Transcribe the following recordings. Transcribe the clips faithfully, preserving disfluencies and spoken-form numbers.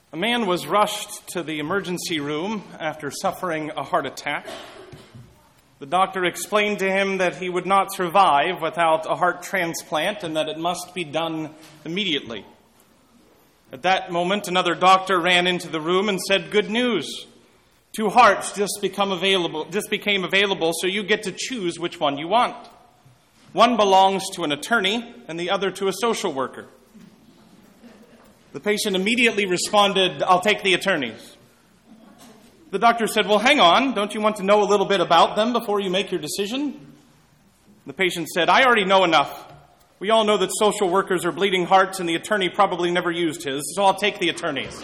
A man was rushed to the emergency room after suffering a heart attack. The doctor explained to him that he would not survive without a heart transplant and that it must be done immediately. At that moment, another doctor ran into the room and said, "Good news. Two hearts just become available, just became available, so you get to choose which one you want. One belongs to an attorney and the other to a social worker." The patient immediately responded, "I'll take the attorneys." The doctor said, "Well, hang on. Don't you want to know a little bit about them before you make your decision?" The patient said, "I already know enough. We all know that social workers are bleeding hearts and the attorney probably never used his, so I'll take the attorneys."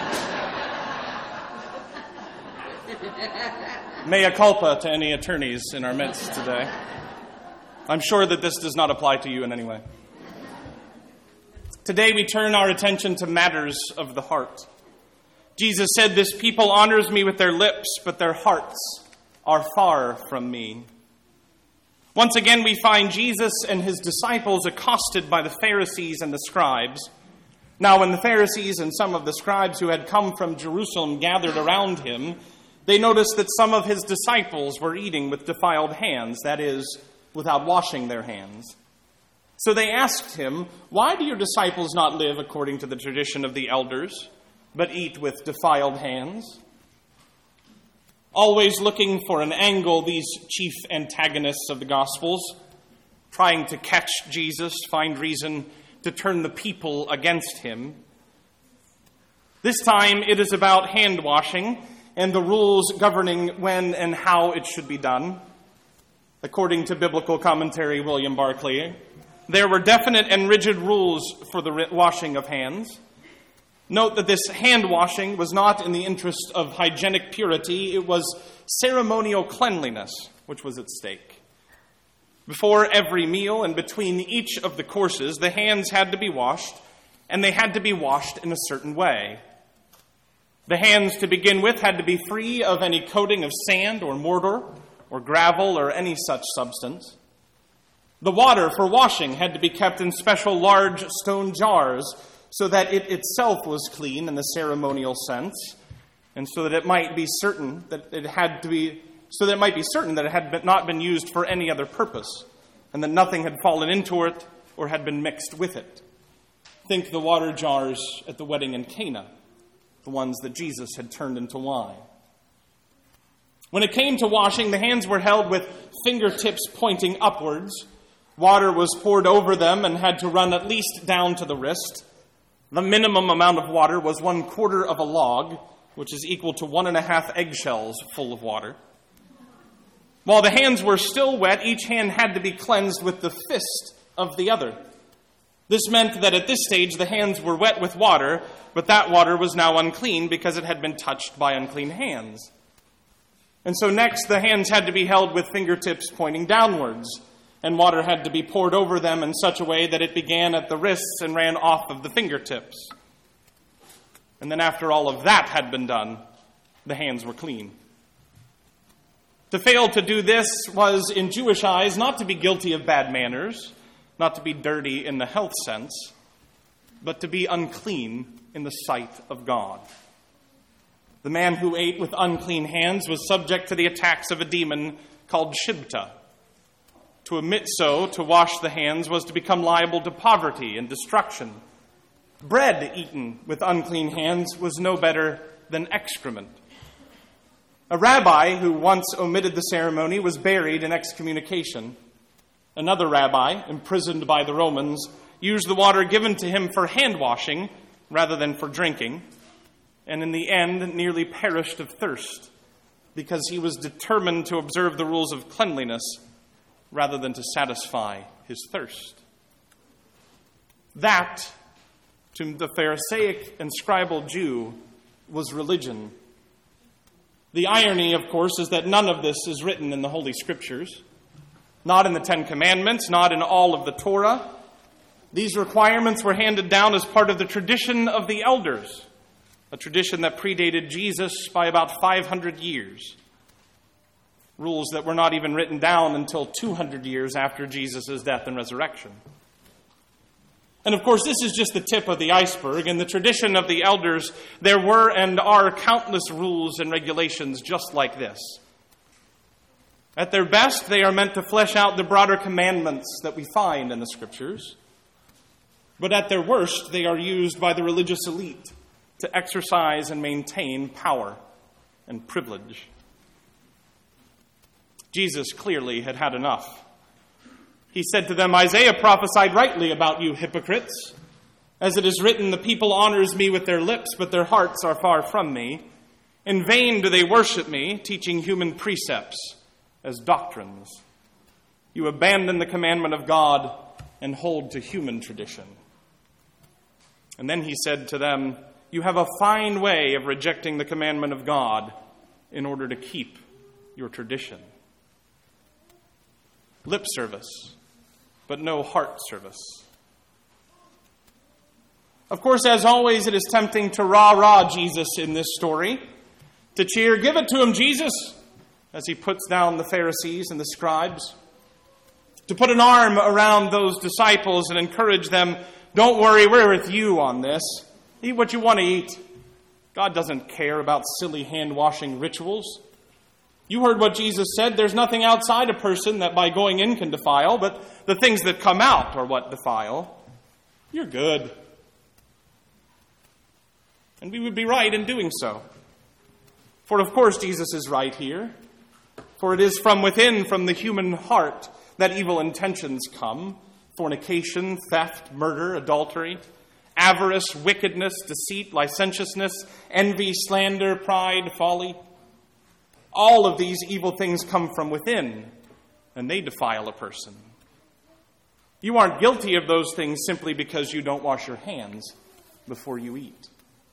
Mea culpa to any attorneys in our midst today. I'm sure that this does not apply to you in any way. Today we turn our attention to matters of the heart. Jesus said, "This people honors me with their lips, but their hearts are far from me." Once again, we find Jesus and his disciples accosted by the Pharisees and the scribes. Now, when the Pharisees and some of the scribes who had come from Jerusalem gathered around him, they noticed that some of his disciples were eating with defiled hands, that is, without washing their hands. So they asked him, "Why do your disciples not live according to the tradition of the elders, but eat with defiled hands?" Always looking for an angle, these chief antagonists of the Gospels, trying to catch Jesus, find reason to turn the people against him. This time it is about hand washing and the rules governing when and how it should be done. According to biblical commentary William Barclay, there were definite and rigid rules for the washing of hands. Note that this hand washing was not in the interest of hygienic purity, it was ceremonial cleanliness which was at stake. Before every meal and between each of the courses, the hands had to be washed, and they had to be washed in a certain way. The hands, to begin with, had to be free of any coating of sand or mortar or gravel or any such substance. The water for washing had to be kept in special large stone jars so that it itself was clean in the ceremonial sense, and so that it might be certain that it had to be, so that it might be certain that it had not been used for any other purpose, and that nothing had fallen into it or had been mixed with it. Think the water jars at the wedding in Cana, the ones that Jesus had turned into wine. When it came to washing, the hands were held with fingertips pointing upwards. Water was poured over them and had to run at least down to the wrist. The minimum amount of water was one quarter of a log, which is equal to one and a half eggshells full of water. While the hands were still wet, each hand had to be cleansed with the fist of the other. This meant that at this stage the hands were wet with water, but that water was now unclean because it had been touched by unclean hands. And so next the hands had to be held with fingertips pointing downwards, and water had to be poured over them in such a way that it began at the wrists and ran off of the fingertips. And then after all of that had been done, the hands were clean. To fail to do this was, in Jewish eyes, not to be guilty of bad manners, not to be dirty in the health sense, but to be unclean in the sight of God. The man who ate with unclean hands was subject to the attacks of a demon called Shibta. To omit so, to wash the hands, was to become liable to poverty and destruction. Bread eaten with unclean hands was no better than excrement. A rabbi who once omitted the ceremony was buried in excommunication. Another rabbi, imprisoned by the Romans, used the water given to him for hand washing rather than for drinking, and in the end nearly perished of thirst because he was determined to observe the rules of cleanliness rather than to satisfy his thirst. That, to the Pharisaic and scribal Jew, was religion. The irony, of course, is that none of this is written in the Holy Scriptures, not in the Ten Commandments, not in all of the Torah. These requirements were handed down as part of the tradition of the elders, a tradition that predated Jesus by about five hundred years. Rules that were not even written down until two hundred years after Jesus' death and resurrection. And of course, this is just the tip of the iceberg. In the tradition of the elders, there were and are countless rules and regulations just like this. At their best, they are meant to flesh out the broader commandments that we find in the Scriptures. But at their worst, they are used by the religious elite to exercise and maintain power and privilege. Jesus clearly had had enough. He said to them, "Isaiah prophesied rightly about you hypocrites. As it is written, the people honors me with their lips, but their hearts are far from me. In vain do they worship me, teaching human precepts as doctrines. You abandon the commandment of God and hold to human tradition." And then he said to them, "You have a fine way of rejecting the commandment of God in order to keep your tradition." Lip service, but no heart service. Of course, as always, it is tempting to rah-rah Jesus in this story, to cheer, "Give it to him, Jesus," as he puts down the Pharisees and the scribes, to put an arm around those disciples and encourage them, "Don't worry, we're with you on this. Eat what you want to eat. God doesn't care about silly hand-washing rituals. You heard what Jesus said. There's nothing outside a person that by going in can defile, but the things that come out are what defile. You're good." And we would be right in doing so. For of course Jesus is right here. For it is from within, from the human heart, that evil intentions come. Fornication, theft, murder, adultery, avarice, wickedness, deceit, licentiousness, envy, slander, pride, folly. All of these evil things come from within, and they defile a person. You aren't guilty of those things simply because you don't wash your hands before you eat.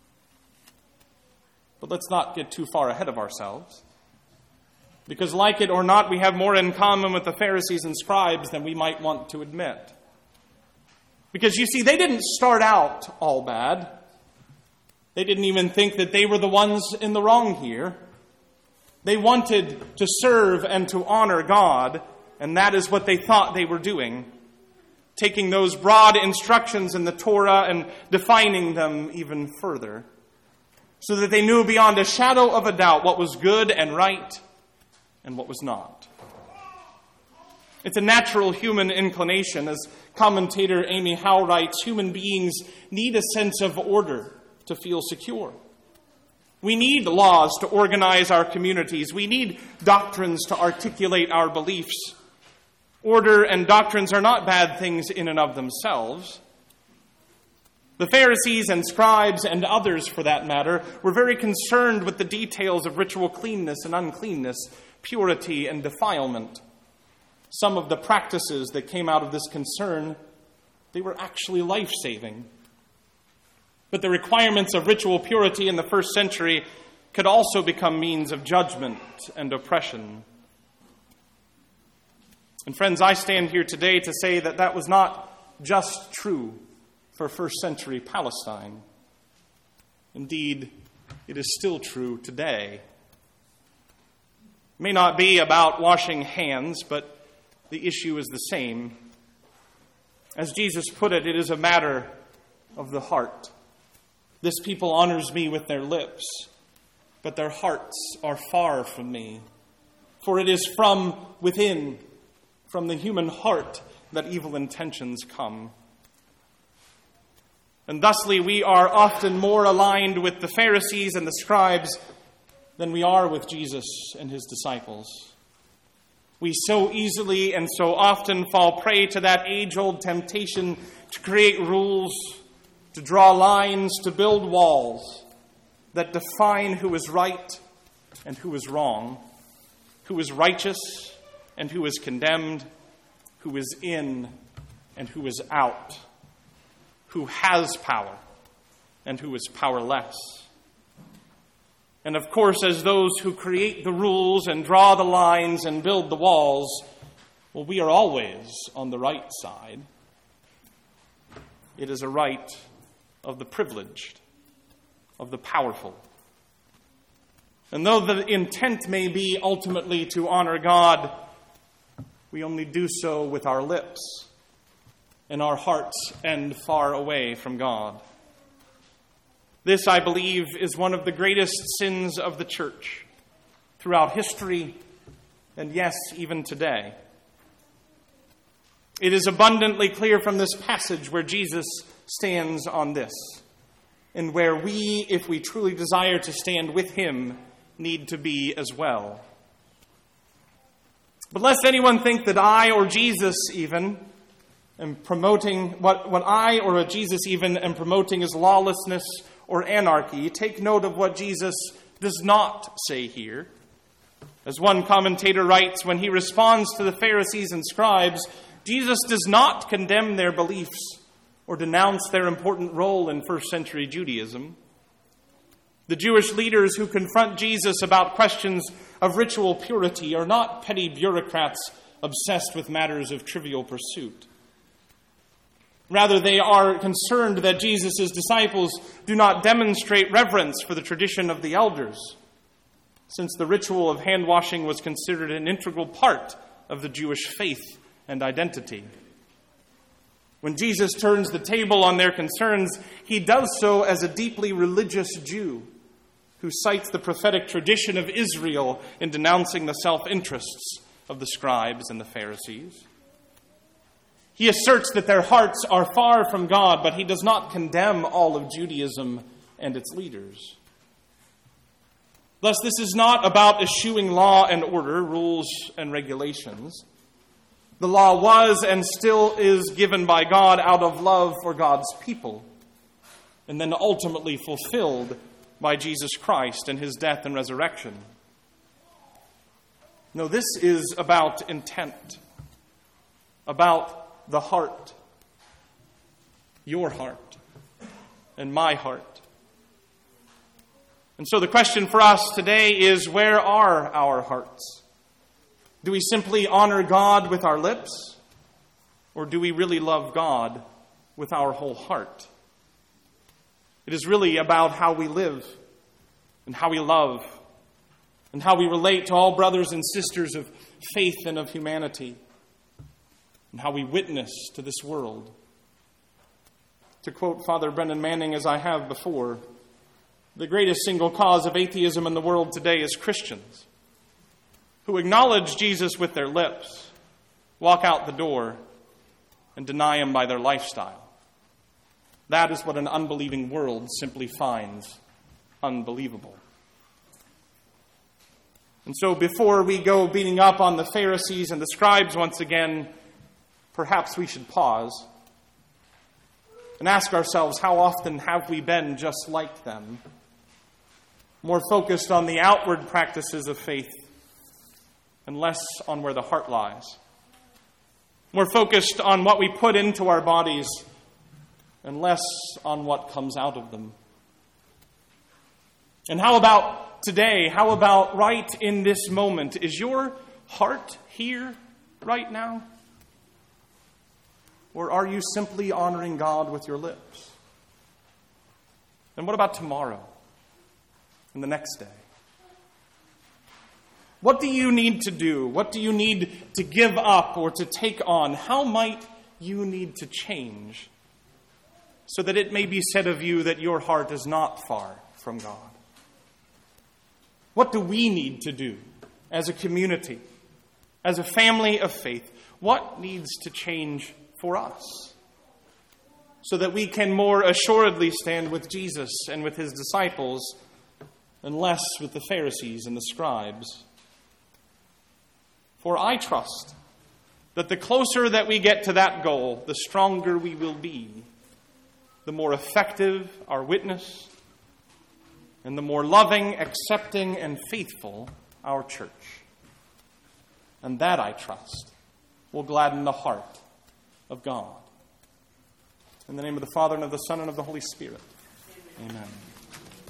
But let's not get too far ahead of ourselves. Because like it or not, we have more in common with the Pharisees and scribes than we might want to admit. Because you see, they didn't start out all bad. They didn't even think that they were the ones in the wrong here. They wanted to serve and to honor God, and that is what they thought they were doing, taking those broad instructions in the Torah and defining them even further, so that they knew beyond a shadow of a doubt what was good and right and what was not. It's a natural human inclination. As commentator Amy Howe writes, human beings need a sense of order to feel secure. We need laws to organize our communities. We need doctrines to articulate our beliefs. Order and doctrines are not bad things in and of themselves. The Pharisees and scribes, and others for that matter, were very concerned with the details of ritual cleanness and uncleanness, purity and defilement. Some of the practices that came out of this concern, they were actually life-saving. But the requirements of ritual purity in the first century could also become means of judgment and oppression. And friends, I stand here today to say that that was not just true for first century Palestine. Indeed, it is still true today. It may not be about washing hands, but the issue is the same. As Jesus put it, it is a matter of the heart. This people honors me with their lips, but their hearts are far from me. For it is from within, from the human heart, that evil intentions come. And thusly, we are often more aligned with the Pharisees and the scribes than we are with Jesus and his disciples. We so easily and so often fall prey to that age-old temptation to create rules, to draw lines, to build walls that define who is right and who is wrong, who is righteous and who is condemned, who is in and who is out, who has power and who is powerless. And of course, as those who create the rules and draw the lines and build the walls, well, we are always on the right side. It is a right of the privileged, of the powerful. And though the intent may be ultimately to honor God, we only do so with our lips. and our hearts end far away from God. This, I believe, is one of the greatest sins of the church throughout history, and yes, even today. It is abundantly clear from this passage where Jesus stands on this, and where we, if we truly desire to stand with him, need to be as well. But lest anyone think that I or Jesus even am promoting, what, what I or Jesus even am promoting is lawlessness or anarchy, take note of what Jesus does not say here. As one commentator writes, when he responds to the Pharisees and scribes, Jesus does not condemn their beliefs or denounce their important role in first century Judaism. The Jewish leaders who confront Jesus about questions of ritual purity are not petty bureaucrats obsessed with matters of trivial pursuit. Rather, they are concerned that Jesus' disciples do not demonstrate reverence for the tradition of the elders, since the ritual of hand-washing was considered an integral part of the Jewish faith and identity. When Jesus turns the table on their concerns, he does so as a deeply religious Jew who cites the prophetic tradition of Israel in denouncing the self-interests of the scribes and the Pharisees. He asserts that their hearts are far from God, but he does not condemn all of Judaism and its leaders. Thus, this is not about eschewing law and order, rules and regulations. The law was and still is given by God out of love for God's people, and then ultimately fulfilled by Jesus Christ and his death and resurrection. No, this is about intent, about the heart, your heart, and my heart. And so the question for us today is, where are our hearts? Do we simply honor God with our lips, or do we really love God with our whole heart? It is really about how we live and how we love and how we relate to all brothers and sisters of faith and of humanity, and how we witness to this world. To quote Father Brendan Manning, as I have before, the greatest single cause of atheism in the world today is Christians who acknowledge Jesus with their lips, walk out the door, and deny him by their lifestyle. That is what an unbelieving world simply finds unbelievable. And so before we go beating up on the Pharisees and the scribes once again, perhaps we should pause and ask ourselves, how often have we been just like them? More focused on the outward practices of faith and less on where the heart lies. More focused on what we put into our bodies and less on what comes out of them. And how about today? How about right in this moment? Is your heart here right now? Or are you simply honoring God with your lips? And what about tomorrow and the next day? What do you need to do? What do you need to give up or to take on? How might you need to change so that it may be said of you that your heart is not far from God? What do we need to do as a community, as a family of faith? What needs to change for us so that we can more assuredly stand with Jesus and with his disciples and less with the Pharisees and the scribes? For I trust that the closer that we get to that goal, the stronger we will be, the more effective our witness, and the more loving, accepting, and faithful our church. And that, I trust, will gladden the heart of God. In the name of the Father, and of the Son, and of the Holy Spirit. Amen.